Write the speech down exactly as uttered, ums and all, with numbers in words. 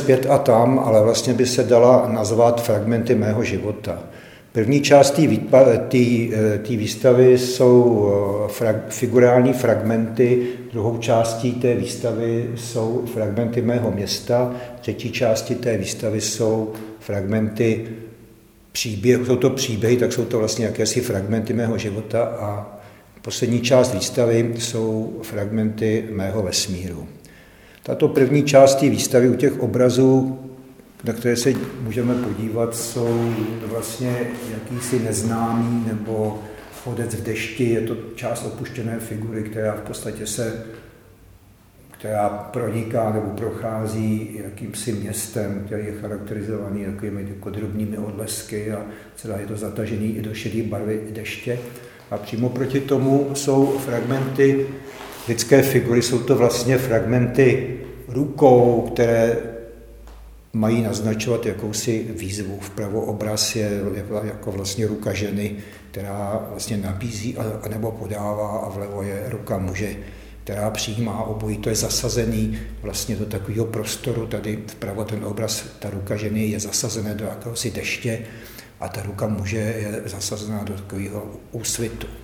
zpět a tam, ale vlastně by se dala nazvat fragmenty mého života. První část té výstavy jsou frag, figurální fragmenty, druhou částí té výstavy jsou fragmenty mého města, třetí části té výstavy jsou fragmenty příběhu, jsou to příběhy, tak jsou to vlastně jakési fragmenty mého života a poslední část výstavy jsou fragmenty mého vesmíru. Tato první část té výstavy u těch obrazů, na které se můžeme podívat, jsou vlastně jakýsi neznámý nebo chodec v dešti. Je to část opuštěné figury, která v podstatě se, která proniká nebo prochází jakýmsi městem, který je charakterizovaný takovými jako drobnými odlesky a celá je to zatažený i do šedé barvy deště. A přímo proti tomu jsou fragmenty lidské figury, jsou to vlastně fragmenty rukou, které mají naznačovat jakousi výzvu. Vpravo obraz je jako vlastně ruka ženy, která vlastně nabízí a nebo podává, a vlevo je ruka muže, která přijímá. Obojí to je zasazený vlastně do takového prostoru. Tady vpravo ten obraz, ta ruka ženy je zasazená do jakéhosi deště a ta ruka muže je zasazená do takového úsvitu.